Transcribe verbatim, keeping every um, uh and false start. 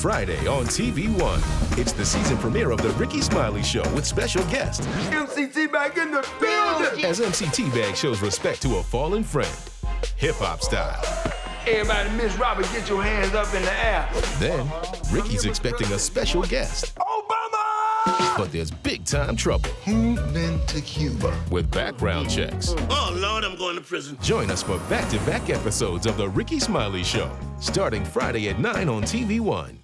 Friday on T V One. It's the season premiere of The Ricky Smiley Show with special guest M C T-Bag in the building! as M C T-Bag shows respect to a fallen friend, hip-hop style. Everybody, Miss Robert, get your hands up in the air. Then, Ricky's expecting a special guest. Obama! But there's big-time trouble Who's been to Cuba? with background checks. Oh, Lord, I'm going to prison. Join us for back-to-back episodes of The Ricky Smiley Show, starting Friday at nine on T V One.